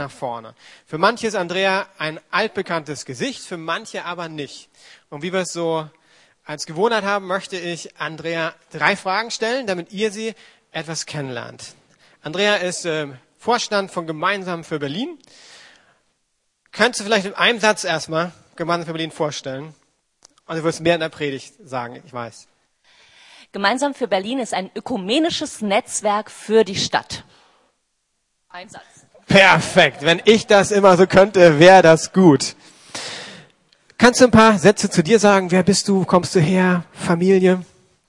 nach vorne. Für manche ist Andrea ein altbekanntes Gesicht, für manche aber nicht. Und wie wir es so als Gewohnheit haben, möchte ich Andrea 3 Fragen stellen, damit ihr sie etwas kennenlernt. Andrea ist Vorstand von Gemeinsam für Berlin. Könntest du vielleicht in einem Satz erstmal Gemeinsam für Berlin vorstellen? Und du wirst mehr in der Predigt sagen, ich weiß. Gemeinsam für Berlin ist ein ökumenisches Netzwerk für die Stadt. Ein Satz. Perfekt. Wenn ich das immer so könnte, wäre das gut. Kannst du ein paar Sätze zu dir sagen? Wer bist du? Wo kommst du her? Familie?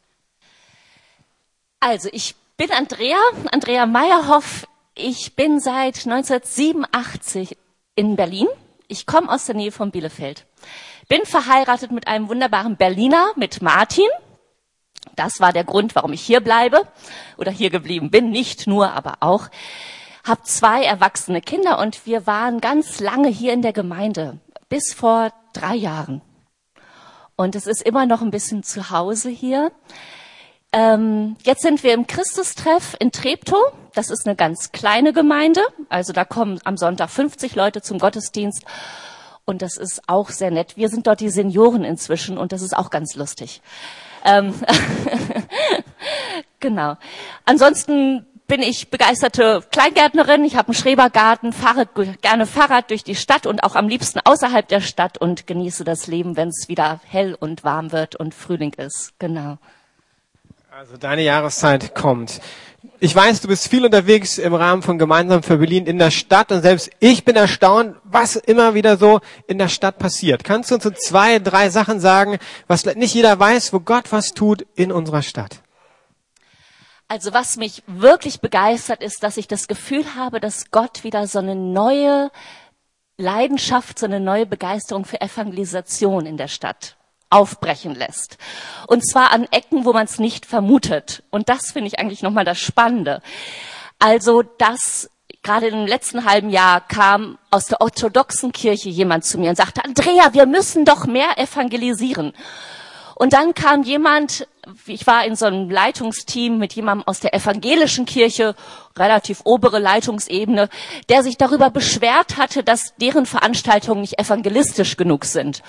Also, ich bin Andrea Meyerhoff. Ich bin seit 1987 in Berlin. Ich komme aus der Nähe von Bielefeld. Bin verheiratet mit einem wunderbaren Berliner, mit Martin. Das war der Grund, warum ich hier bleibe oder hier geblieben bin. Nicht nur, aber auch. Hab 2 erwachsene Kinder und wir waren ganz lange hier in der Gemeinde, bis vor 3 Jahren. Und es ist immer noch ein bisschen zu Hause hier. Jetzt sind wir im Christustreff in Treptow. Das ist eine ganz kleine Gemeinde. Also da kommen am Sonntag 50 Leute zum Gottesdienst. Und das ist auch sehr nett. Wir sind dort die Senioren inzwischen und das ist auch ganz lustig. Genau. Ansonsten bin ich begeisterte Kleingärtnerin. Ich habe einen Schrebergarten, fahre gerne Fahrrad durch die Stadt und auch am liebsten außerhalb der Stadt und genieße das Leben, wenn es wieder hell und warm wird und Frühling ist. Genau. Also deine Jahreszeit kommt. Ich weiß, du bist viel unterwegs im Rahmen von Gemeinsam für Berlin in der Stadt und selbst ich bin erstaunt, was immer wieder so in der Stadt passiert. Kannst du uns so 2, 3 Sachen sagen, was nicht jeder weiß, wo Gott was tut in unserer Stadt? Also was mich wirklich begeistert ist, dass ich das Gefühl habe, dass Gott wieder so eine neue Leidenschaft, so eine neue Begeisterung für Evangelisation in der Stadt aufbrechen lässt. Und zwar an Ecken, wo man es nicht vermutet. Und das finde ich eigentlich nochmal das Spannende. Also, dass gerade im letzten halben Jahr kam aus der orthodoxen Kirche jemand zu mir und sagte, Andrea, wir müssen doch mehr evangelisieren. Und dann kam jemand, ich war in so einem Leitungsteam mit jemandem aus der evangelischen Kirche, relativ obere Leitungsebene, der sich darüber beschwert hatte, dass deren Veranstaltungen nicht evangelistisch genug sind.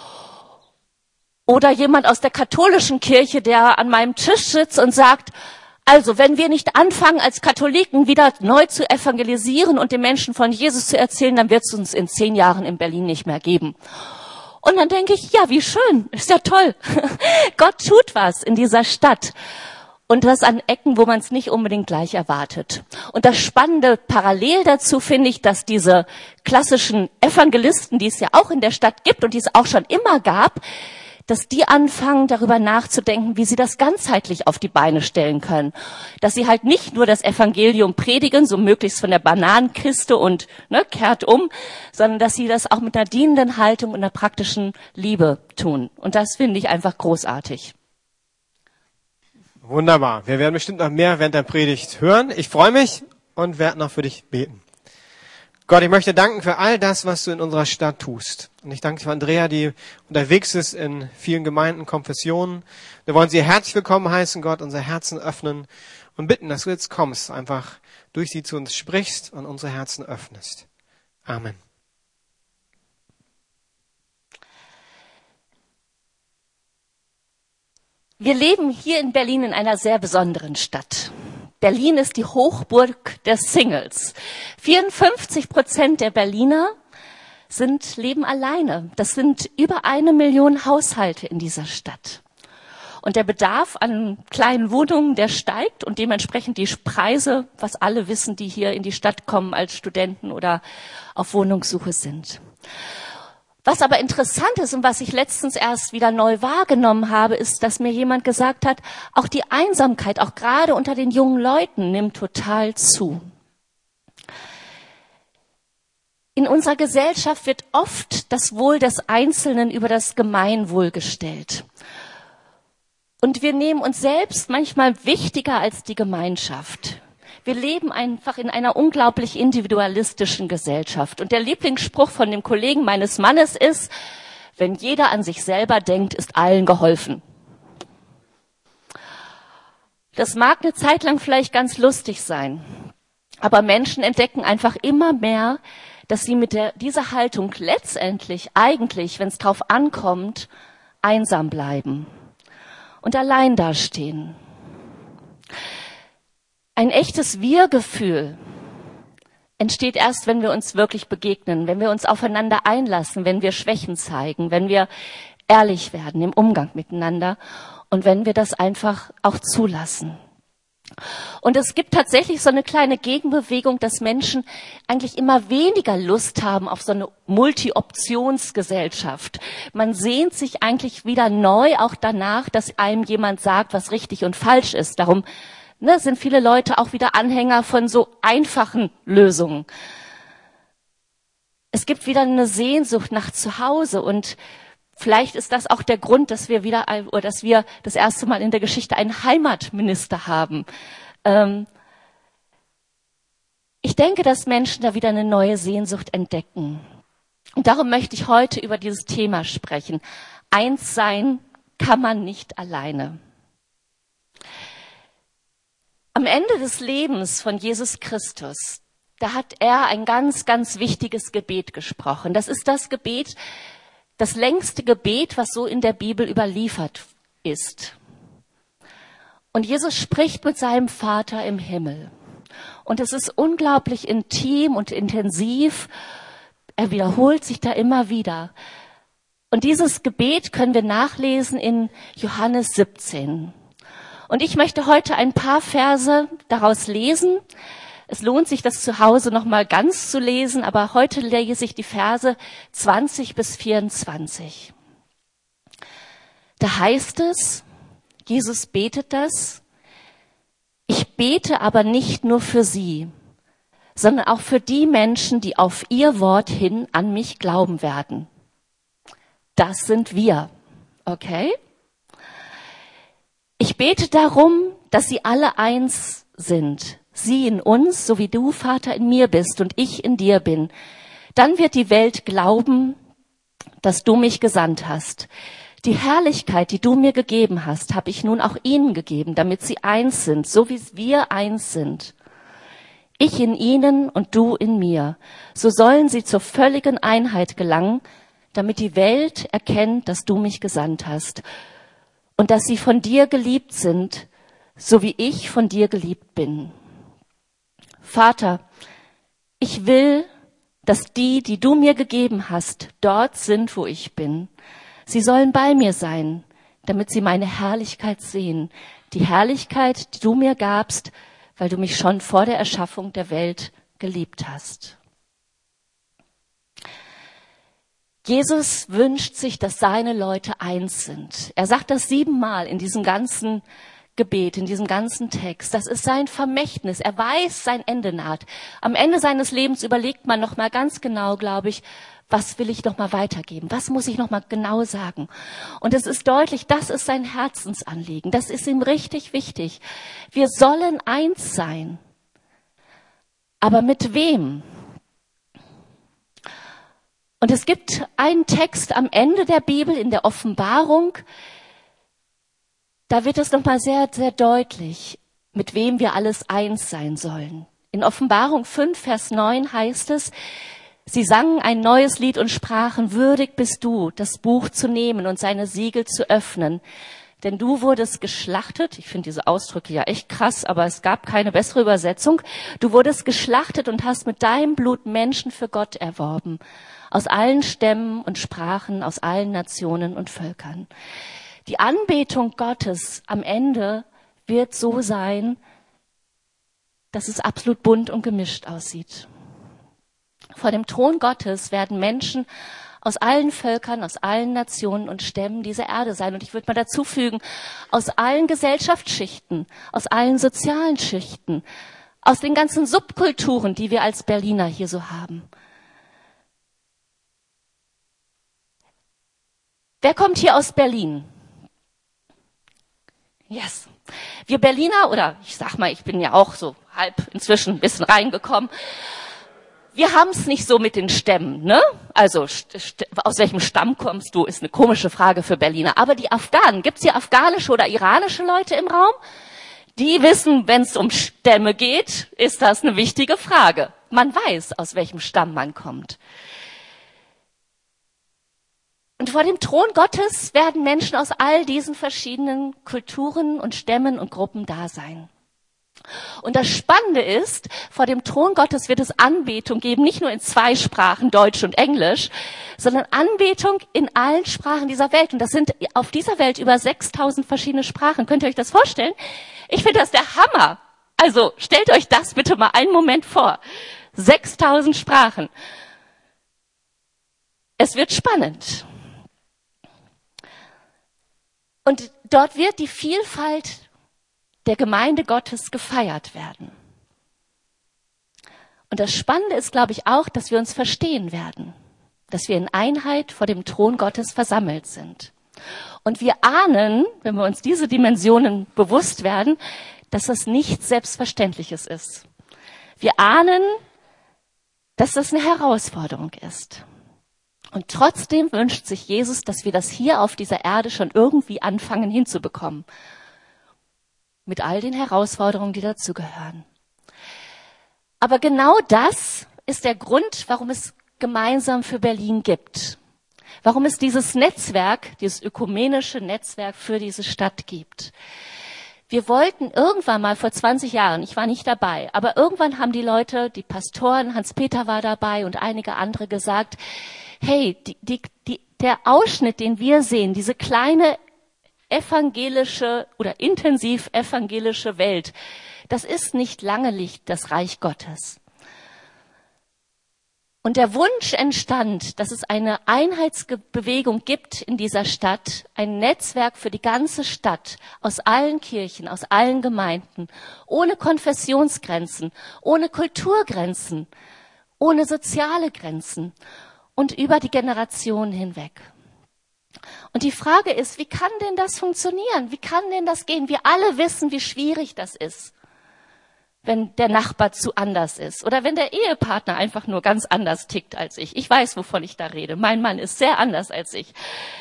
Oder jemand aus der katholischen Kirche, der an meinem Tisch sitzt und sagt, also wenn wir nicht anfangen, als Katholiken wieder neu zu evangelisieren und den Menschen von Jesus zu erzählen, dann wird es uns in 10 Jahren in Berlin nicht mehr geben. Und dann denke ich, ja, wie schön, ist ja toll. Gott tut was in dieser Stadt. Und das an Ecken, wo man es nicht unbedingt gleich erwartet. Und das Spannende parallel dazu finde ich, dass diese klassischen Evangelisten, die es ja auch in der Stadt gibt und die es auch schon immer gab, dass die anfangen, darüber nachzudenken, wie sie das ganzheitlich auf die Beine stellen können. Dass sie halt nicht nur das Evangelium predigen, so möglichst von der Bananenkiste und kehrt um, sondern dass sie das auch mit einer dienenden Haltung und einer praktischen Liebe tun. Und das finde ich einfach großartig. Wunderbar. Wir werden bestimmt noch mehr während der Predigt hören. Ich freue mich und werde noch für dich beten. Gott, ich möchte danken für all das, was du in unserer Stadt tust. Und ich danke dir für Andrea, die unterwegs ist in vielen Gemeinden, Konfessionen. Wir wollen sie herzlich willkommen heißen, Gott, unser Herzen öffnen und bitten, dass du jetzt kommst, einfach durch sie zu uns sprichst und unsere Herzen öffnest. Amen. Wir leben hier in Berlin in einer sehr besonderen Stadt. Berlin ist die Hochburg der Singles. 54% der Berliner leben alleine. Das sind über 1 Million Haushalte in dieser Stadt. Und der Bedarf an kleinen Wohnungen, der steigt und dementsprechend die Preise, was alle wissen, die hier in die Stadt kommen als Studenten oder auf Wohnungssuche sind. Was aber interessant ist und was ich letztens erst wieder neu wahrgenommen habe, ist, dass mir jemand gesagt hat, auch die Einsamkeit, auch gerade unter den jungen Leuten, nimmt total zu. In unserer Gesellschaft wird oft das Wohl des Einzelnen über das Gemeinwohl gestellt. Und wir nehmen uns selbst manchmal wichtiger als die Gemeinschaft. Wir leben einfach in einer unglaublich individualistischen Gesellschaft. Und der Lieblingsspruch von dem Kollegen meines Mannes ist, wenn jeder an sich selber denkt, ist allen geholfen. Das mag eine Zeit lang vielleicht ganz lustig sein. Aber Menschen entdecken einfach immer mehr, dass sie mit dieser Haltung letztendlich, eigentlich, wenn es drauf ankommt, einsam bleiben und allein dastehen. Ein echtes Wir-Gefühl entsteht erst, wenn wir uns wirklich begegnen, wenn wir uns aufeinander einlassen, wenn wir Schwächen zeigen, wenn wir ehrlich werden im Umgang miteinander und wenn wir das einfach auch zulassen. Und es gibt tatsächlich so eine kleine Gegenbewegung, dass Menschen eigentlich immer weniger Lust haben auf so eine Multi-Optionsgesellschaft. Man sehnt sich eigentlich wieder neu auch danach, dass einem jemand sagt, was richtig und falsch ist. Darum sind viele Leute auch wieder Anhänger von so einfachen Lösungen. Es gibt wieder eine Sehnsucht nach Zuhause und vielleicht ist das auch der Grund, dass wir das erste Mal in der Geschichte einen Heimatminister haben. Ich denke, dass Menschen da wieder eine neue Sehnsucht entdecken. Und darum möchte ich heute über dieses Thema sprechen. Eins sein kann man nicht alleine. Am Ende des Lebens von Jesus Christus, da hat er ein ganz, ganz wichtiges Gebet gesprochen. Das ist das Gebet, das längste Gebet, was so in der Bibel überliefert ist. Und Jesus spricht mit seinem Vater im Himmel. Und es ist unglaublich intim und intensiv. Er wiederholt sich da immer wieder. Und dieses Gebet können wir nachlesen in Johannes 17. Und ich möchte heute ein paar Verse daraus lesen. Es lohnt sich, das zu Hause nochmal ganz zu lesen, aber heute lese ich die Verse 20 bis 24. Da heißt es, Jesus betet das, ich bete aber nicht nur für sie, sondern auch für die Menschen, die auf ihr Wort hin an mich glauben werden. Das sind wir, okay? Ich bete darum, dass sie alle eins sind. Sie in uns, so wie du, Vater, in mir bist und ich in dir bin. Dann wird die Welt glauben, dass du mich gesandt hast. Die Herrlichkeit, die du mir gegeben hast, habe ich nun auch ihnen gegeben, damit sie eins sind, so wie wir eins sind. Ich in ihnen und du in mir. So sollen sie zur völligen Einheit gelangen, damit die Welt erkennt, dass du mich gesandt hast. Und dass sie von dir geliebt sind, so wie ich von dir geliebt bin. Vater, ich will, dass die du mir gegeben hast, dort sind, wo ich bin. Sie sollen bei mir sein, damit sie meine Herrlichkeit sehen. Die Herrlichkeit, die du mir gabst, weil du mich schon vor der Erschaffung der Welt geliebt hast. Jesus wünscht sich, dass seine Leute eins sind. Er sagt das 7-mal in diesem ganzen Gebet, in diesem ganzen Text. Das ist sein Vermächtnis. Er weiß, sein Ende naht. Am Ende seines Lebens überlegt man noch mal ganz genau, glaube ich, was will ich noch mal weitergeben? Was muss ich noch mal genau sagen? Und es ist deutlich, das ist sein Herzensanliegen. Das ist ihm richtig wichtig. Wir sollen eins sein. Aber mit wem? Und es gibt einen Text am Ende der Bibel in der Offenbarung, da wird es nochmal sehr, sehr deutlich, mit wem wir alles eins sein sollen. In Offenbarung 5, Vers 9 heißt es, sie sangen ein neues Lied und sprachen, würdig bist du, das Buch zu nehmen und seine Siegel zu öffnen. Denn du wurdest geschlachtet, ich finde diese Ausdrücke ja echt krass, aber es gab keine bessere Übersetzung. Du wurdest geschlachtet und hast mit deinem Blut Menschen für Gott erworben. Aus allen Stämmen und Sprachen, aus allen Nationen und Völkern. Die Anbetung Gottes am Ende wird so sein, dass es absolut bunt und gemischt aussieht. Vor dem Thron Gottes werden Menschen aus allen Völkern, aus allen Nationen und Stämmen dieser Erde sein. Und ich würde mal dazu fügen, aus allen Gesellschaftsschichten, aus allen sozialen Schichten, aus den ganzen Subkulturen, die wir als Berliner hier so haben. Wer kommt hier aus Berlin? Yes. Wir Berliner, oder ich sag mal, ich bin ja auch so halb inzwischen ein bisschen reingekommen. Wir haben es nicht so mit den Stämmen, ne? Also aus welchem Stamm kommst du, ist eine komische Frage für Berliner. Aber die Afghanen, gibt's hier afghanische oder iranische Leute im Raum? Die wissen, wenn es um Stämme geht, ist das eine wichtige Frage. Man weiß, aus welchem Stamm man kommt. Und vor dem Thron Gottes werden Menschen aus all diesen verschiedenen Kulturen und Stämmen und Gruppen da sein. Und das Spannende ist, vor dem Thron Gottes wird es Anbetung geben, nicht nur in 2 Sprachen, Deutsch und Englisch, sondern Anbetung in allen Sprachen dieser Welt. Und das sind auf dieser Welt über 6000 verschiedene Sprachen. Könnt ihr euch das vorstellen? Ich finde das der Hammer. Also stellt euch das bitte mal einen Moment vor. 6000 Sprachen. Es wird spannend. Und dort wird die Vielfalt der Gemeinde Gottes gefeiert werden. Und das Spannende ist, glaube ich, auch, dass wir uns verstehen werden, dass wir in Einheit vor dem Thron Gottes versammelt sind. Und wir ahnen, wenn wir uns diese Dimensionen bewusst werden, dass das nichts Selbstverständliches ist. Wir ahnen, dass das eine Herausforderung ist. Und trotzdem wünscht sich Jesus, dass wir das hier auf dieser Erde schon irgendwie anfangen hinzubekommen. Mit all den Herausforderungen, die dazugehören. Aber genau das ist der Grund, warum es Gemeinsam für Berlin gibt. Warum es dieses Netzwerk, dieses ökumenische Netzwerk für diese Stadt gibt. Wir wollten irgendwann mal vor 20 Jahren, ich war nicht dabei, aber irgendwann haben die Leute, die Pastoren, Hans-Peter war dabei und einige andere gesagt, hey, der Ausschnitt, den wir sehen, diese kleine evangelische oder intensiv evangelische Welt, das ist nicht lange Licht, das Reich Gottes. Und der Wunsch entstand, dass es eine Einheitsbewegung gibt in dieser Stadt, ein Netzwerk für die ganze Stadt, aus allen Kirchen, aus allen Gemeinden, ohne Konfessionsgrenzen, ohne Kulturgrenzen, ohne soziale Grenzen und über die Generationen hinweg. Und die Frage ist, wie kann denn das funktionieren? Wie kann denn das gehen? Wir alle wissen, wie schwierig das ist, wenn der Nachbar zu anders ist oder wenn der Ehepartner einfach nur ganz anders tickt als ich. Ich weiß, wovon ich da rede. Mein Mann ist sehr anders als ich.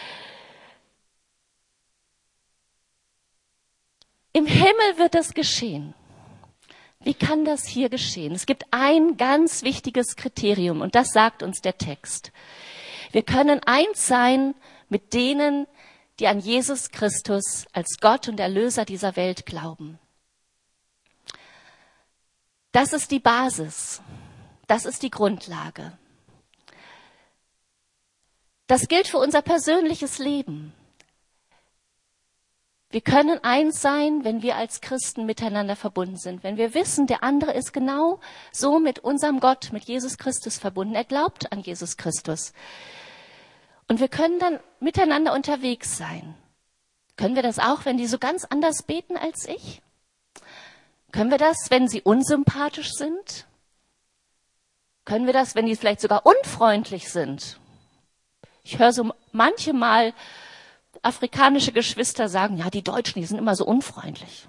Im Himmel wird das geschehen. Wie kann das hier geschehen? Es gibt ein ganz wichtiges Kriterium und das sagt uns der Text. Wir können eins sein mit denen, die an Jesus Christus als Gott und Erlöser dieser Welt glauben. Das ist die Basis. Das ist die Grundlage. Das gilt für unser persönliches Leben. Wir können eins sein, wenn wir als Christen miteinander verbunden sind. Wenn wir wissen, der andere ist genau so mit unserem Gott, mit Jesus Christus verbunden. Er glaubt an Jesus Christus. Und wir können dann miteinander unterwegs sein. Können wir das auch, wenn die so ganz anders beten als ich? Können wir das, wenn sie unsympathisch sind? Können wir das, wenn die vielleicht sogar unfreundlich sind? Ich höre so manche Mal afrikanische Geschwister sagen, ja, die Deutschen, die sind immer so unfreundlich.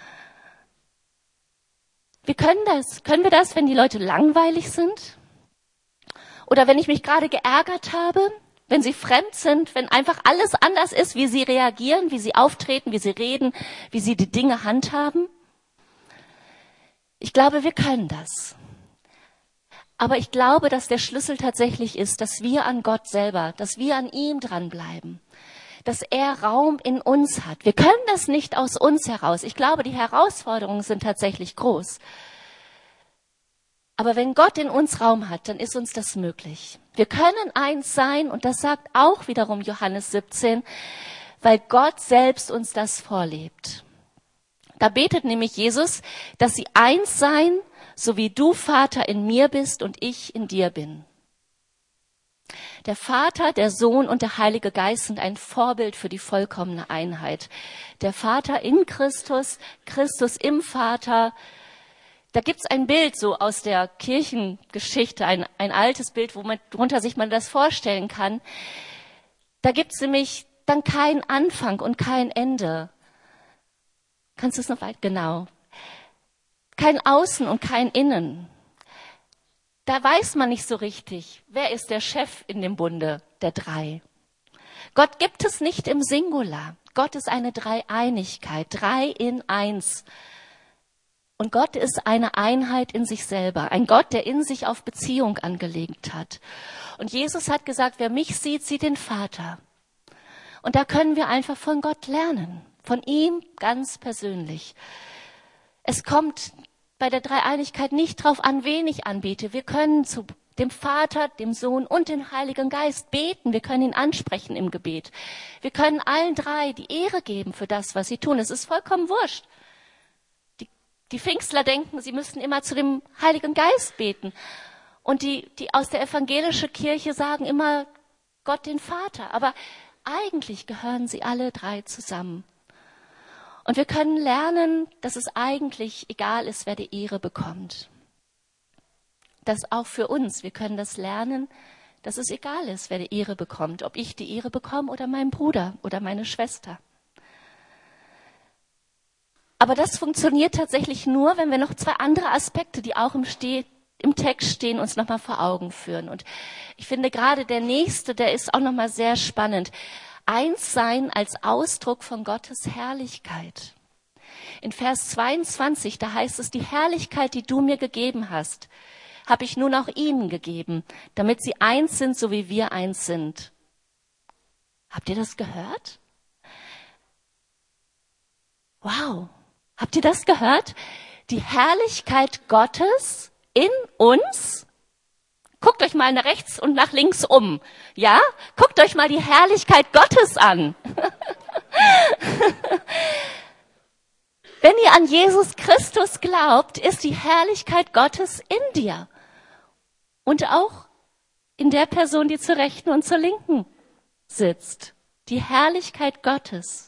Wie können das? Können wir das, wenn die Leute langweilig sind? Oder wenn ich mich gerade geärgert habe, wenn sie fremd sind, wenn einfach alles anders ist, wie sie reagieren, wie sie auftreten, wie sie reden, wie sie die Dinge handhaben? Ich glaube, wir können das. Aber ich glaube, dass der Schlüssel tatsächlich ist, dass wir an Gott selber, dass wir an ihm dranbleiben, dass er Raum in uns hat. Wir können das nicht aus uns heraus. Ich glaube, die Herausforderungen sind tatsächlich groß. Aber wenn Gott in uns Raum hat, dann ist uns das möglich. Wir können eins sein, und das sagt auch wiederum Johannes 17, weil Gott selbst uns das vorlebt. Da betet nämlich Jesus, dass sie eins seien, so wie du, Vater, in mir bist und ich in dir bin. Der Vater, der Sohn und der Heilige Geist sind ein Vorbild für die vollkommene Einheit. Der Vater in Christus, Christus im Vater. Da gibt's ein Bild so aus der Kirchengeschichte, ein altes Bild, worunter sich man das vorstellen kann. Da gibt's nämlich dann keinen Anfang und kein Ende. Kannst du es noch weit? Genau. Kein Außen und kein Innen. Da weiß man nicht so richtig, wer ist der Chef in dem Bunde der drei. Gott gibt es nicht im Singular. Gott ist eine Dreieinigkeit, 3 in 1. Und Gott ist eine Einheit in sich selber. Ein Gott, der in sich auf Beziehung angelegt hat. Und Jesus hat gesagt, wer mich sieht, sieht den Vater. Und da können wir einfach von Gott lernen. Von ihm ganz persönlich. Es kommt bei der Dreieinigkeit nicht drauf an, wen ich anbete. Wir können zu dem Vater, dem Sohn und dem Heiligen Geist beten. Wir können ihn ansprechen im Gebet. Wir können allen drei die Ehre geben für das, was sie tun. Es ist vollkommen wurscht. Die Pfingstler denken, sie müssten immer zu dem Heiligen Geist beten. Und die aus der evangelischen Kirche sagen immer Gott den Vater. Aber eigentlich gehören sie alle drei zusammen. Und wir können lernen, dass es eigentlich egal ist, wer die Ehre bekommt. Das auch für uns. Wir können das lernen, dass es egal ist, wer die Ehre bekommt. Ob ich die Ehre bekomme oder mein Bruder oder meine Schwester. Aber das funktioniert tatsächlich nur, wenn wir noch 2 andere Aspekte, die auch im Text stehen, uns nochmal vor Augen führen. Und ich finde gerade der nächste, der ist auch nochmal sehr spannend. Eins sein als Ausdruck von Gottes Herrlichkeit. In Vers 22, da heißt es, die Herrlichkeit, die du mir gegeben hast, habe ich nun auch ihnen gegeben, damit sie eins sind, so wie wir eins sind. Habt ihr das gehört? Wow, habt ihr das gehört? Die Herrlichkeit Gottes in uns. Guckt euch mal nach rechts und nach links um. Ja? Guckt euch mal die Herrlichkeit Gottes an. Wenn ihr an Jesus Christus glaubt, ist die Herrlichkeit Gottes in dir. Und auch in der Person, die zur Rechten und zur Linken sitzt. Die Herrlichkeit Gottes.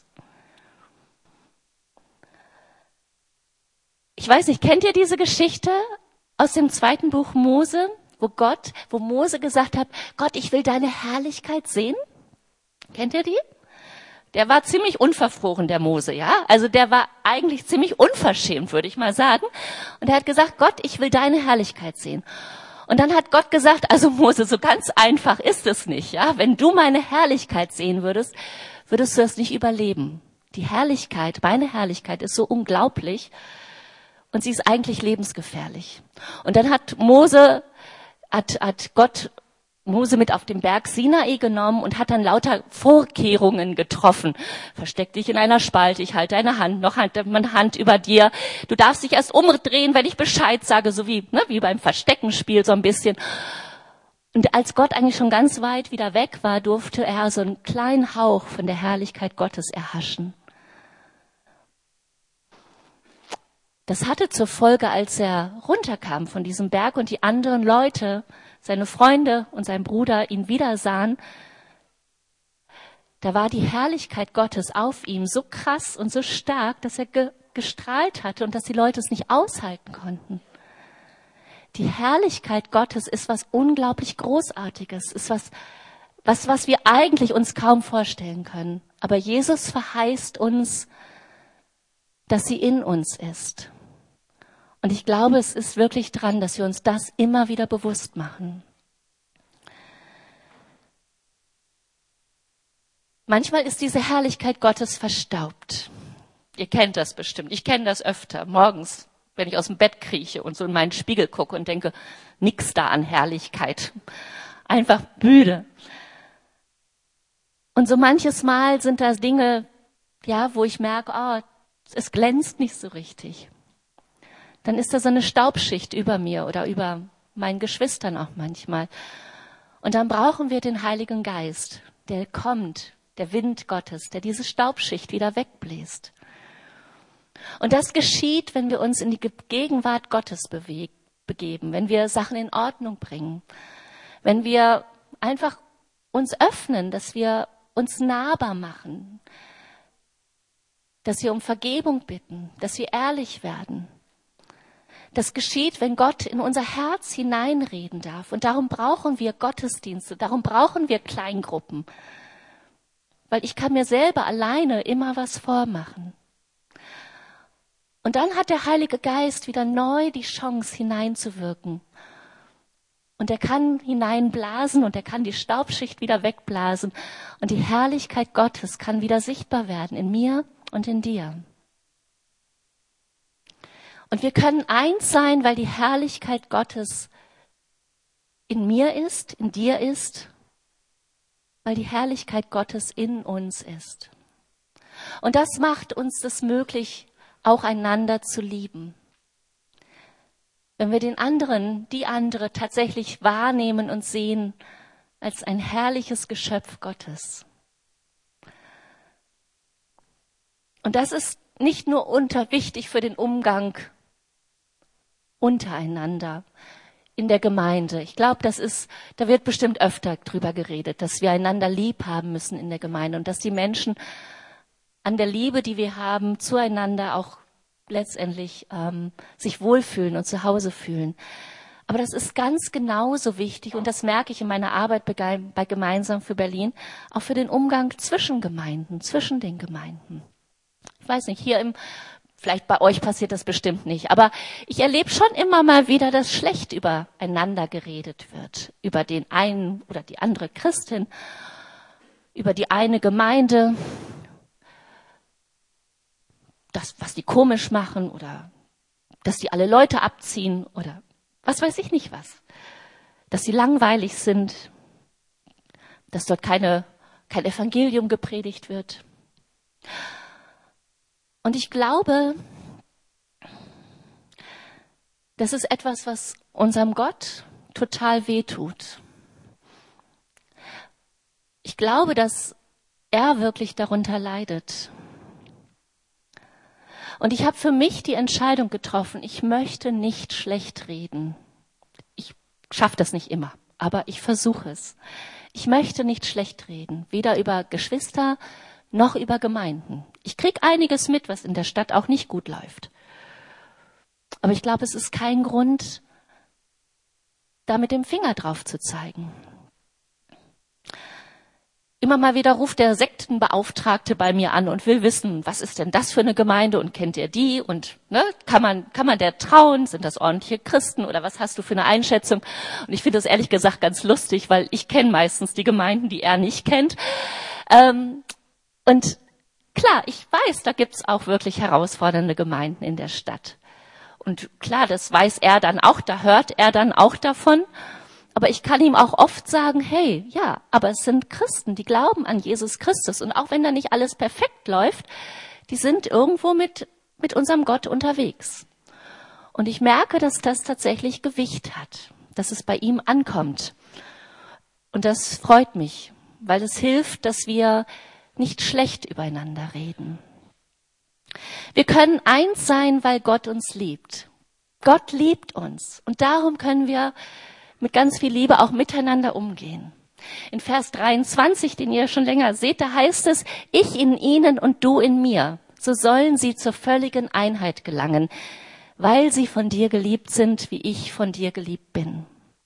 Ich weiß nicht, kennt ihr diese Geschichte aus dem 2. Buch Mose, wo Mose gesagt hat, Gott, ich will deine Herrlichkeit sehen? Kennt ihr die? Der war ziemlich unverfroren, der Mose, ja? Also der war eigentlich ziemlich unverschämt, würde ich mal sagen. Und er hat gesagt, Gott, ich will deine Herrlichkeit sehen. Und dann hat Gott gesagt, also Mose, so ganz einfach ist es nicht, ja? Wenn du meine Herrlichkeit sehen würdest, würdest du das nicht überleben. Die Herrlichkeit, meine Herrlichkeit ist so unglaublich und sie ist eigentlich lebensgefährlich. Und dann hat Gott Mose mit auf den Berg Sinai genommen und hat dann lauter Vorkehrungen getroffen. Versteck dich in einer Spalte, ich halte deine Hand, noch halte meine Hand über dir. Du darfst dich erst umdrehen, wenn ich Bescheid sage, so wie beim Versteckenspiel so ein bisschen. Und als Gott eigentlich schon ganz weit wieder weg war, durfte er so einen kleinen Hauch von der Herrlichkeit Gottes erhaschen. Das hatte zur Folge, als er runterkam von diesem Berg und die anderen Leute, seine Freunde und sein Bruder ihn wieder sahen, da war die Herrlichkeit Gottes auf ihm so krass und so stark, dass er gestrahlt hatte und dass die Leute es nicht aushalten konnten. Die Herrlichkeit Gottes ist was unglaublich Großartiges, ist was wir eigentlich uns kaum vorstellen können. Aber Jesus verheißt uns, dass sie in uns ist. Und ich glaube, es ist wirklich dran, dass wir uns das immer wieder bewusst machen. Manchmal ist diese Herrlichkeit Gottes verstaubt. Ihr kennt das bestimmt. Ich kenne das öfter. Morgens, wenn ich aus dem Bett krieche und so in meinen Spiegel gucke und denke, nix da an Herrlichkeit. Einfach müde. Und so manches Mal sind da Dinge, ja, wo ich merke, es glänzt nicht so richtig. Dann ist da so eine Staubschicht über mir oder über meinen Geschwistern auch manchmal. Und dann brauchen wir den Heiligen Geist, der kommt, der Wind Gottes, der diese Staubschicht wieder wegbläst. Und das geschieht, wenn wir uns in die Gegenwart Gottes begeben, wenn wir Sachen in Ordnung bringen, wenn wir einfach uns öffnen, dass wir uns nahbar machen, dass wir um Vergebung bitten, dass wir ehrlich werden. Das geschieht, wenn Gott in unser Herz hineinreden darf. Und darum brauchen wir Gottesdienste, darum brauchen wir Kleingruppen. Weil ich kann mir selber alleine immer was vormachen. Und dann hat der Heilige Geist wieder neu die Chance hineinzuwirken. Und er kann hineinblasen und er kann die Staubschicht wieder wegblasen. Und die Herrlichkeit Gottes kann wieder sichtbar werden in mir und in dir. Und wir können eins sein, weil die Herrlichkeit Gottes in mir ist, in dir ist, weil die Herrlichkeit Gottes in uns ist. Und das macht uns das möglich, auch einander zu lieben. Wenn wir den anderen, die andere tatsächlich wahrnehmen und sehen als ein herrliches Geschöpf Gottes. Und das ist nicht nur wichtig für den Umgang untereinander in der Gemeinde. Ich glaube, da wird bestimmt öfter drüber geredet, dass wir einander lieb haben müssen in der Gemeinde und dass die Menschen an der Liebe, die wir haben, zueinander auch letztendlich sich wohlfühlen und zu Hause fühlen. Aber das ist ganz genauso wichtig und das merke ich in meiner Arbeit bei Gemeinsam für Berlin, auch für den Umgang zwischen Gemeinden, zwischen den Gemeinden. Ich weiß nicht, vielleicht bei euch passiert das bestimmt nicht, aber ich erlebe schon immer mal wieder, dass schlecht übereinander geredet wird, über den einen oder die andere Christin, über die eine Gemeinde, das, was die komisch machen oder dass die alle Leute abziehen oder was weiß ich nicht was. Dass sie langweilig sind, dass dort kein Evangelium gepredigt wird. Und ich glaube, das ist etwas, was unserem Gott total wehtut. Ich glaube, dass er wirklich darunter leidet. Und ich habe für mich die Entscheidung getroffen, ich möchte nicht schlecht reden. Ich schaffe das nicht immer, aber ich versuche es. Ich möchte nicht schlecht reden, weder über Geschwister noch über Gemeinden. Ich kriege einiges mit, was in der Stadt auch nicht gut läuft. Aber ich glaube, es ist kein Grund, da mit dem Finger drauf zu zeigen. Immer mal wieder ruft der Sektenbeauftragte bei mir an und will wissen, was ist denn das für eine Gemeinde und kennt ihr die und kann man der trauen, sind das ordentliche Christen oder was hast du für eine Einschätzung? Und ich finde das ehrlich gesagt ganz lustig, weil ich kenne meistens die Gemeinden, die er nicht kennt. Und klar, ich weiß, da gibt's auch wirklich herausfordernde Gemeinden in der Stadt. Und klar, das weiß er dann auch, da hört er dann auch davon. Aber ich kann ihm auch oft sagen, hey, ja, aber es sind Christen, die glauben an Jesus Christus. Und auch wenn da nicht alles perfekt läuft, die sind irgendwo mit unserem Gott unterwegs. Und ich merke, dass das tatsächlich Gewicht hat, dass es bei ihm ankommt. Und das freut mich, weil es hilft, dass wir nicht schlecht übereinander reden. Wir können eins sein, weil Gott uns liebt. Gott liebt uns. Und darum können wir mit ganz viel Liebe auch miteinander umgehen. In Vers 23, den ihr schon länger seht, da heißt es, ich in ihnen und du in mir, so sollen sie zur völligen Einheit gelangen, weil sie von dir geliebt sind, wie ich von dir geliebt bin.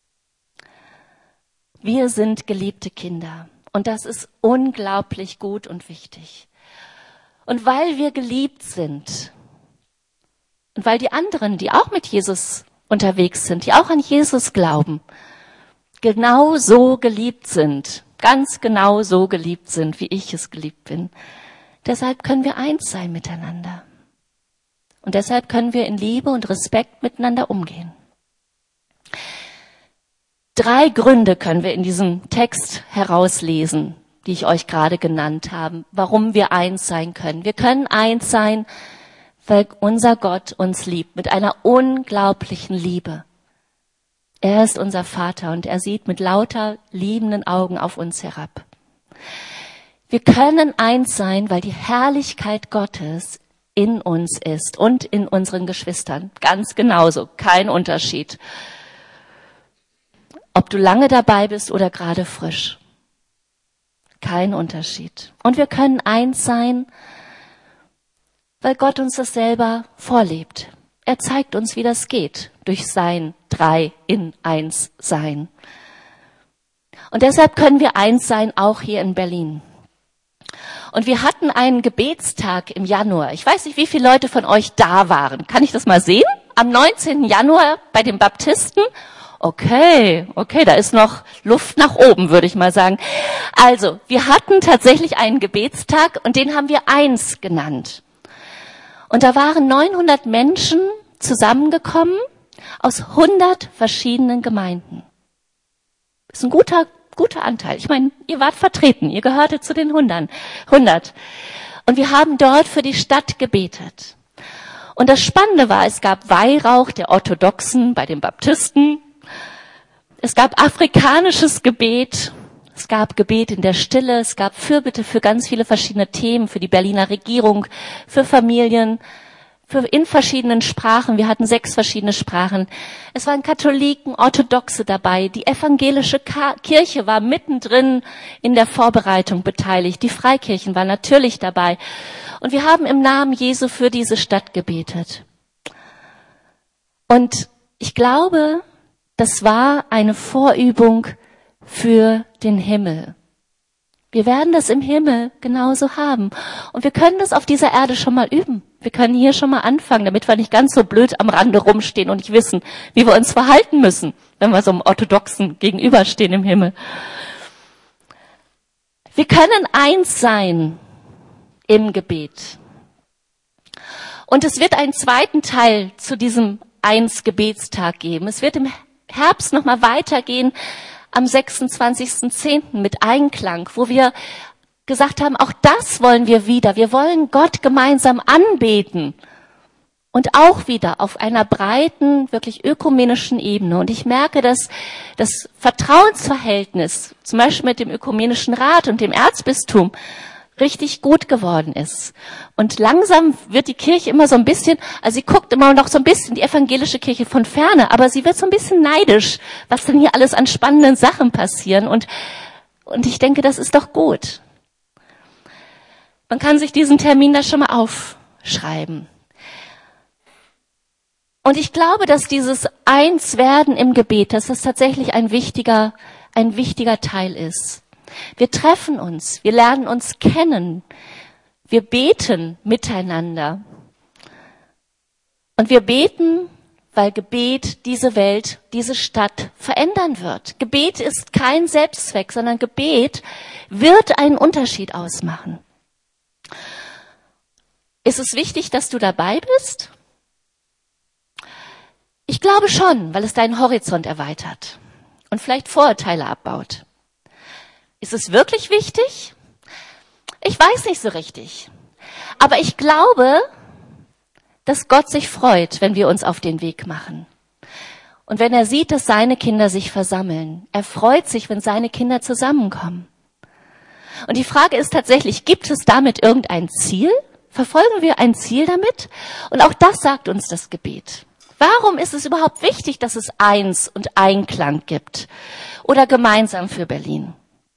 Wir sind geliebte Kinder und das ist unglaublich gut und wichtig. Und weil wir geliebt sind und weil die anderen, die auch mit Jesus unterwegs sind, die auch an Jesus glauben, genau so geliebt sind, ganz genau so geliebt sind, wie ich es geliebt bin. Deshalb können wir eins sein miteinander. Und deshalb können wir in Liebe und Respekt miteinander umgehen. 3 Gründe können wir in diesem Text herauslesen, die ich euch gerade genannt habe, warum wir eins sein können. Wir können eins sein, weil unser Gott uns liebt, mit einer unglaublichen Liebe. Er ist unser Vater und er sieht mit lauter liebenden Augen auf uns herab. Wir können eins sein, weil die Herrlichkeit Gottes in uns ist und in unseren Geschwistern. Ganz genauso, kein Unterschied. Ob du lange dabei bist oder gerade frisch. Kein Unterschied. Und wir können eins sein, weil Gott uns das selber vorlebt. Er zeigt uns, wie das geht, durch sein 3 in 1 Sein. Und deshalb können wir eins sein, auch hier in Berlin. Und wir hatten einen Gebetstag im Januar. Ich weiß nicht, wie viele Leute von euch da waren. Kann ich das mal sehen? Am 19. Januar bei den Baptisten Okay, da ist noch Luft nach oben, würde ich mal sagen. Also, wir hatten tatsächlich einen Gebetstag und den haben wir 1 genannt. Und da waren 900 Menschen zusammengekommen aus 100 verschiedenen Gemeinden. Das ist ein guter Anteil. Ich meine, ihr wart vertreten, ihr gehörtet zu den 100. Und wir haben dort für die Stadt gebetet. Und das Spannende war, es gab Weihrauch der Orthodoxen bei den Baptisten. Es gab afrikanisches Gebet. Es gab Gebet in der Stille. Es gab Fürbitte für ganz viele verschiedene Themen, für die Berliner Regierung, für Familien, in verschiedenen Sprachen. Wir hatten 6 verschiedene Sprachen. Es waren Katholiken, Orthodoxe dabei. Die evangelische Kirche war mittendrin in der Vorbereitung beteiligt. Die Freikirchen waren natürlich dabei. Und wir haben im Namen Jesu für diese Stadt gebetet. Und ich glaube, das war eine Vorübung für den Himmel. Wir werden das im Himmel genauso haben. Und wir können das auf dieser Erde schon mal üben. Wir können hier schon mal anfangen, damit wir nicht ganz so blöd am Rande rumstehen und nicht wissen, wie wir uns verhalten müssen, wenn wir so einem Orthodoxen gegenüberstehen im Himmel. Wir können eins sein im Gebet. Und es wird einen zweiten Teil zu diesem Gebetstag geben. Es wird im Herbst nochmal weitergehen am 26.10. mit Einklang, wo wir gesagt haben, auch das wollen wir wieder. Wir wollen Gott gemeinsam anbeten. Und auch wieder auf einer breiten, wirklich ökumenischen Ebene. Und ich merke, dass das Vertrauensverhältnis, zum Beispiel mit dem Ökumenischen Rat und dem Erzbistum, richtig gut geworden ist. Und langsam wird die Kirche immer so ein bisschen, also sie guckt immer noch so ein bisschen die evangelische Kirche von ferne, aber sie wird so ein bisschen neidisch, was denn hier alles an spannenden Sachen passieren. Und ich denke, das ist doch gut. Man kann sich diesen Termin da schon mal aufschreiben. Und ich glaube, dass dieses Einswerden im Gebet, dass das tatsächlich ein wichtiger Teil ist. Wir treffen uns, wir lernen uns kennen, wir beten miteinander. Und wir beten, weil Gebet diese Welt, diese Stadt verändern wird. Gebet ist kein Selbstzweck, sondern Gebet wird einen Unterschied ausmachen. Ist es wichtig, dass du dabei bist? Ich glaube schon, weil es deinen Horizont erweitert und vielleicht Vorurteile abbaut. Ist es wirklich wichtig? Ich weiß nicht so richtig. Aber ich glaube, dass Gott sich freut, wenn wir uns auf den Weg machen. Und wenn er sieht, dass seine Kinder sich versammeln. Er freut sich, wenn seine Kinder zusammenkommen. Und die Frage ist tatsächlich, gibt es damit irgendein Ziel? Verfolgen wir ein Ziel damit? Und auch das sagt uns das Gebet. Warum ist es überhaupt wichtig, dass es Eins und Einklang gibt? Oder gemeinsam für Berlin?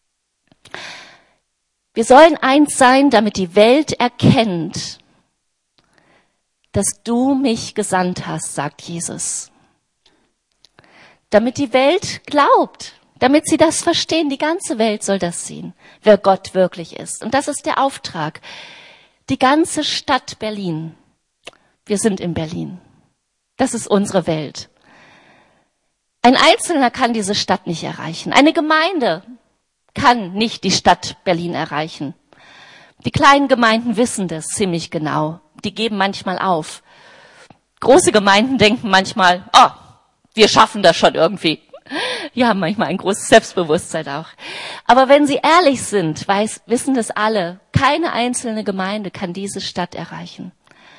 Wir sollen eins sein, damit die Welt erkennt, dass du mich gesandt hast, sagt Jesus. Damit die Welt glaubt, damit sie das verstehen, die ganze Welt soll das sehen, wer Gott wirklich ist. Und das ist der Auftrag. Die ganze Stadt Berlin. Wir sind in Berlin. Das ist unsere Welt. Ein Einzelner kann diese Stadt nicht erreichen. Eine Gemeinde kann nicht die Stadt Berlin erreichen. Die kleinen Gemeinden wissen das ziemlich genau. Die geben manchmal auf. Große Gemeinden denken manchmal, wir schaffen das schon irgendwie. Die haben manchmal ein großes Selbstbewusstsein auch. Aber wenn sie ehrlich sind, wissen das alle. Keine einzelne Gemeinde kann diese Stadt erreichen.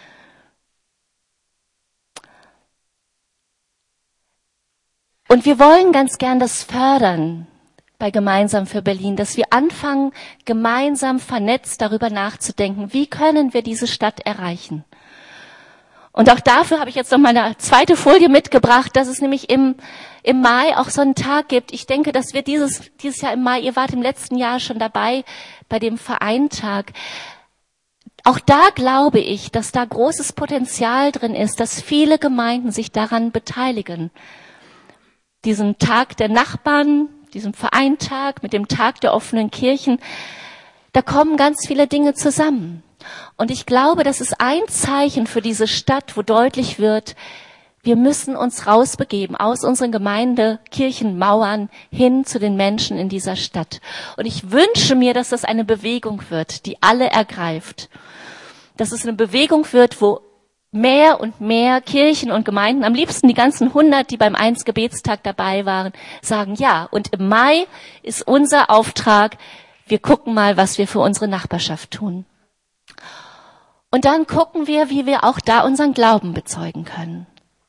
Und wir wollen ganz gern das fördern bei Gemeinsam für Berlin, dass wir anfangen, gemeinsam vernetzt darüber nachzudenken, wie können wir diese Stadt erreichen. Und auch dafür habe ich jetzt noch mal eine zweite Folie mitgebracht, dass es nämlich im Mai auch so einen Tag gibt. Ich denke, dass wir dieses Jahr im Mai, ihr wart im letzten Jahr schon dabei bei dem Vereintag. Auch da glaube ich, dass da großes Potenzial drin ist, dass viele Gemeinden sich daran beteiligen. Diesen Tag der Nachbarn, diesem Vereintag mit dem Tag der offenen Kirchen, da kommen ganz viele Dinge zusammen. Und ich glaube, das ist ein Zeichen für diese Stadt, wo deutlich wird, Wir müssen uns rausbegeben aus unseren Kirchenmauern hin zu den Menschen in dieser Stadt. Und ich wünsche mir, dass das eine Bewegung wird, die alle ergreift. Dass es eine Bewegung wird, wo mehr und mehr Kirchen und Gemeinden, am liebsten die ganzen 100, die beim 1 Gebetstag dabei waren, sagen, ja, und im Mai ist unser Auftrag, wir gucken mal, was wir für unsere Nachbarschaft tun. Und dann gucken wir, wie wir auch da unseren Glauben bezeugen können.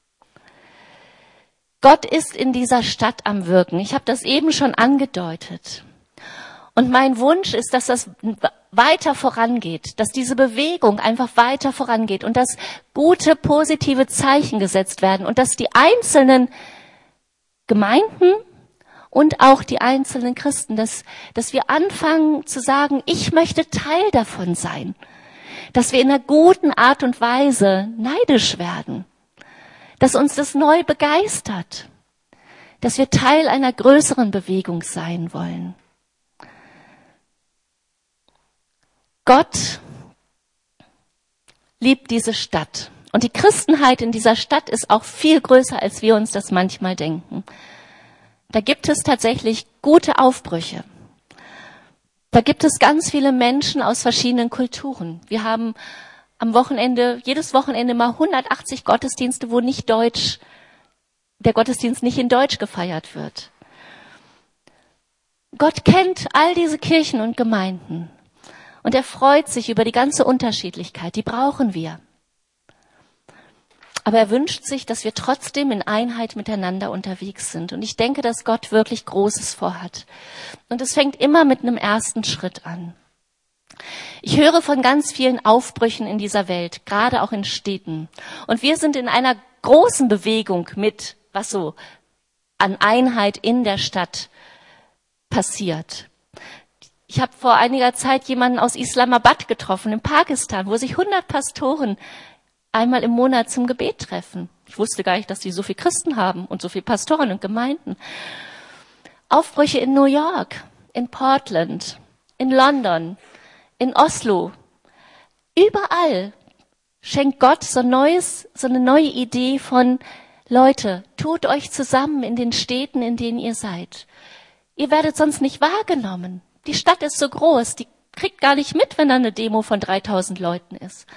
Gott ist in dieser Stadt am Wirken. Ich habe das eben schon angedeutet. Und mein Wunsch ist, dass das weiter vorangeht, dass diese Bewegung einfach weiter vorangeht und dass gute, positive Zeichen gesetzt werden und dass die einzelnen Gemeinden und auch die einzelnen Christen, dass wir anfangen zu sagen, ich möchte Teil davon sein, dass wir in einer guten Art und Weise neidisch werden, dass uns das neu begeistert, dass wir Teil einer größeren Bewegung sein wollen. Gott liebt diese Stadt. Und die Christenheit in dieser Stadt ist auch viel größer, als wir uns das manchmal denken. Da gibt es tatsächlich gute Aufbrüche. Da gibt es ganz viele Menschen aus verschiedenen Kulturen. Wir haben am Wochenende, jedes Wochenende mal 180 Gottesdienste, wo der Gottesdienst nicht in Deutsch gefeiert wird. Gott kennt all diese Kirchen und Gemeinden. Und er freut sich über die ganze Unterschiedlichkeit. Die brauchen wir. Aber er wünscht sich, dass wir trotzdem in Einheit miteinander unterwegs sind. Und ich denke, dass Gott wirklich Großes vorhat. Und es fängt immer mit einem ersten Schritt an. Ich höre von ganz vielen Aufbrüchen in dieser Welt, gerade auch in Städten. Und wir sind in einer großen Bewegung mit, was so an Einheit in der Stadt passiert. Ich habe vor einiger Zeit jemanden aus Islamabad getroffen, in Pakistan, wo sich 100 Pastoren einmal im Monat zum Gebet treffen. Ich wusste gar nicht, dass die so viele Christen haben und so viele Pastoren und Gemeinden. Aufbrüche in New York, in Portland, in London, in Oslo. Überall schenkt Gott so eine neue Idee von, Leute, tut euch zusammen in den Städten, in denen ihr seid. Ihr werdet sonst nicht wahrgenommen. Die Stadt ist so groß, die kriegt gar nicht mit, wenn da eine Demo von 3000 Leuten ist.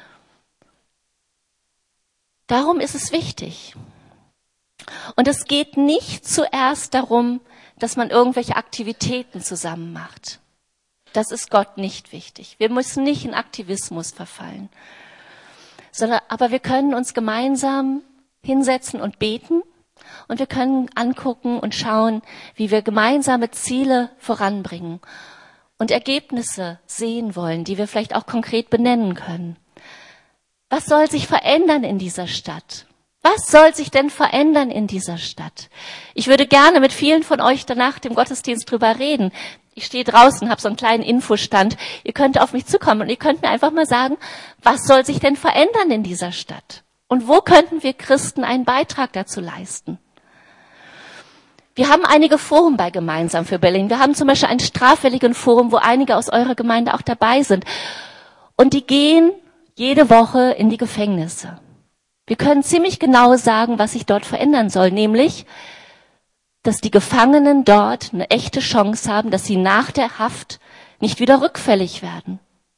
Darum ist es wichtig. Und es geht nicht zuerst darum, dass man irgendwelche Aktivitäten zusammen macht. Das ist Gott nicht wichtig. Wir müssen nicht in Aktivismus verfallen. Aber wir können uns gemeinsam hinsetzen und beten. Und wir können angucken und schauen, wie wir gemeinsame Ziele voranbringen und Ergebnisse sehen wollen, die wir vielleicht auch konkret benennen können. Was soll sich verändern in dieser Stadt? Was soll sich denn verändern in dieser Stadt? Ich würde gerne mit vielen von euch danach dem Gottesdienst drüber reden. Ich stehe draußen, habe so einen kleinen Infostand. Ihr könnt auf mich zukommen und ihr könnt mir einfach mal sagen, was soll sich denn verändern in dieser Stadt? Und wo könnten wir Christen einen Beitrag dazu leisten? Wir haben einige Foren bei Gemeinsam für Berlin. Wir haben zum Beispiel ein straffälligen Forum, wo einige aus eurer Gemeinde auch dabei sind. Und die gehen jede Woche in die Gefängnisse. Wir können ziemlich genau sagen, was sich dort verändern soll, nämlich, dass die Gefangenen dort eine echte Chance haben, dass sie nach der Haft nicht wieder rückfällig werden.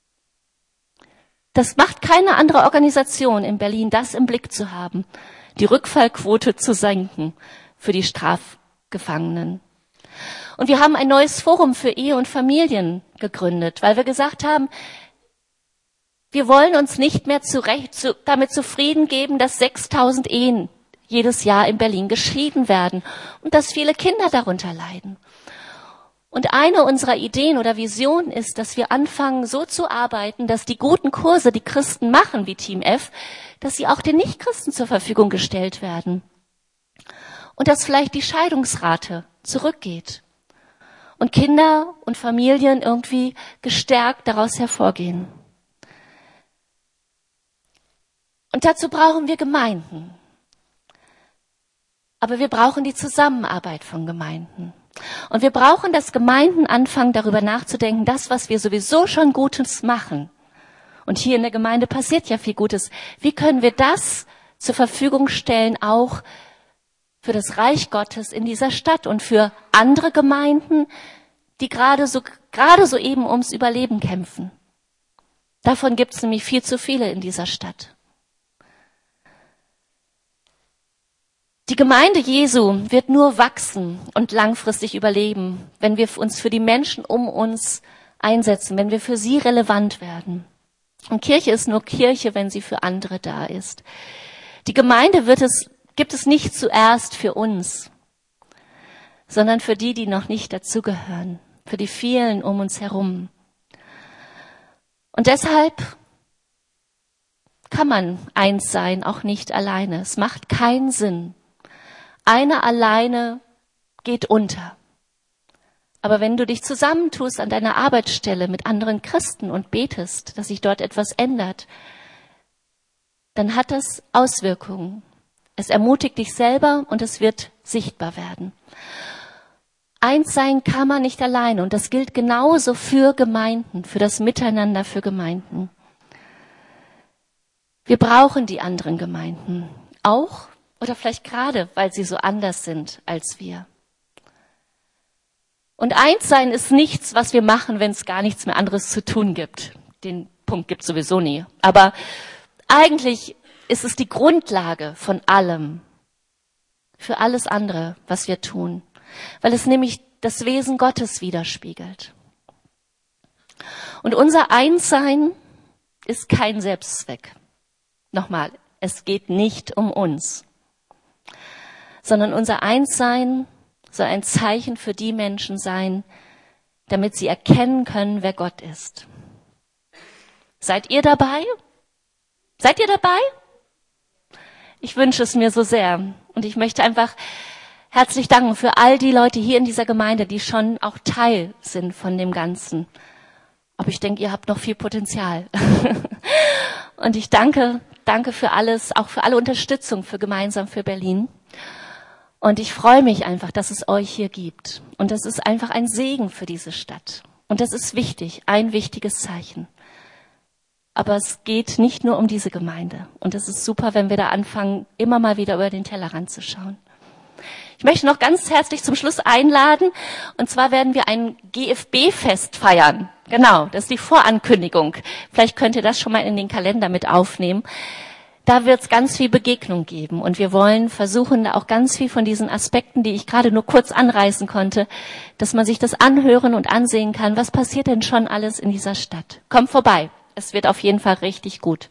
Das macht keine andere Organisation in Berlin, das im Blick zu haben, die Rückfallquote zu senken für die Strafgefangenen. Und wir haben ein neues Forum für Ehe und Familien gegründet, weil wir gesagt haben, wir wollen uns nicht mehr damit zufrieden geben, dass 6000 Ehen jedes Jahr in Berlin geschieden werden und dass viele Kinder darunter leiden. Und eine unserer Ideen oder Visionen ist, dass wir anfangen, so zu arbeiten, dass die guten Kurse, die Christen machen, wie Team F, dass sie auch den Nichtchristen zur Verfügung gestellt werden. Und dass vielleicht die Scheidungsrate zurückgeht. Und Kinder und Familien irgendwie gestärkt daraus hervorgehen. Und dazu brauchen wir Gemeinden. Aber wir brauchen die Zusammenarbeit von Gemeinden. Und wir brauchen, dass Gemeinden anfangen, darüber nachzudenken, das, was wir sowieso schon Gutes machen. Und hier in der Gemeinde passiert ja viel Gutes. Wie können wir das zur Verfügung stellen, auch für das Reich Gottes in dieser Stadt und für andere Gemeinden, die gerade so eben ums Überleben kämpfen. Davon gibt es nämlich viel zu viele in dieser Stadt. Die Gemeinde Jesu wird nur wachsen und langfristig überleben, wenn wir uns für die Menschen um uns einsetzen, wenn wir für sie relevant werden. Und Kirche ist nur Kirche, wenn sie für andere da ist. Die Gemeinde gibt es nicht zuerst für uns, sondern für die, die noch nicht dazugehören, für die vielen um uns herum. Und deshalb kann man eins sein, auch nicht alleine. Es macht keinen Sinn. Einer alleine geht unter. Aber wenn du dich zusammentust an deiner Arbeitsstelle mit anderen Christen und betest, dass sich dort etwas ändert, dann hat das Auswirkungen. Es ermutigt dich selber und es wird sichtbar werden. Eins sein kann man nicht alleine und das gilt genauso für Gemeinden, für das Miteinander für Gemeinden. Wir brauchen die anderen Gemeinden auch oder vielleicht gerade, weil sie so anders sind als wir. Und eins sein ist nichts, was wir machen, wenn es gar nichts mehr anderes zu tun gibt. Den Punkt gibt es sowieso nie. Aber eigentlich ist es die Grundlage von allem, für alles andere, was wir tun, weil es nämlich das Wesen Gottes widerspiegelt. Und unser Einssein ist kein Selbstzweck. Nochmal, es geht nicht um uns, sondern unser Einssein soll ein Zeichen für die Menschen sein, damit sie erkennen können, wer Gott ist. Seid ihr dabei? Seid ihr dabei? Ich wünsche es mir so sehr. Und ich möchte einfach herzlich danken für all die Leute hier in dieser Gemeinde, die schon auch Teil sind von dem Ganzen. Aber ich denke, ihr habt noch viel Potenzial. Und ich danke für alles, auch für alle Unterstützung für Gemeinsam für Berlin. Und ich freue mich einfach, dass es euch hier gibt. Und das ist einfach ein Segen für diese Stadt. Und das ist wichtig, ein wichtiges Zeichen. Aber es geht nicht nur um diese Gemeinde. Und es ist super, wenn wir da anfangen, immer mal wieder über den Tellerrand zu schauen. Ich möchte noch ganz herzlich zum Schluss einladen. Und zwar werden wir ein GFB-Fest feiern. Genau, das ist die Vorankündigung. Vielleicht könnt ihr das schon mal in den Kalender mit aufnehmen. Da wird es ganz viel Begegnung geben. Und wir wollen versuchen, auch ganz viel von diesen Aspekten, die ich gerade nur kurz anreißen konnte, dass man sich das anhören und ansehen kann. Was passiert denn schon alles in dieser Stadt? Kommt vorbei. Es wird auf jeden Fall richtig gut.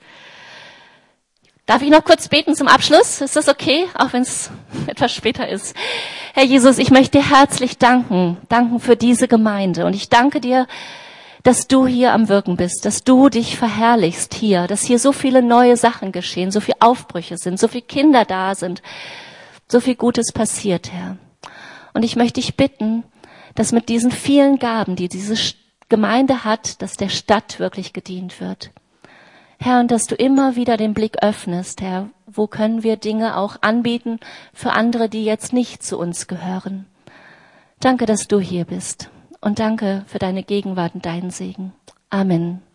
Darf ich noch kurz beten zum Abschluss? Ist das okay? Auch wenn es etwas später ist. Herr Jesus, ich möchte dir herzlich danken. Danken für diese Gemeinde. Und ich danke dir, dass du hier am Wirken bist, dass du dich verherrlichst hier, dass hier so viele neue Sachen geschehen, so viele Aufbrüche sind, so viele Kinder da sind, so viel Gutes passiert, Herr. Und ich möchte dich bitten, dass mit diesen vielen Gaben, die diese Gemeinde hat, dass der Stadt wirklich gedient wird. Herr, und dass du immer wieder den Blick öffnest, Herr, wo können wir Dinge auch anbieten für andere, die jetzt nicht zu uns gehören. Danke, dass du hier bist und danke für deine Gegenwart und deinen Segen. Amen.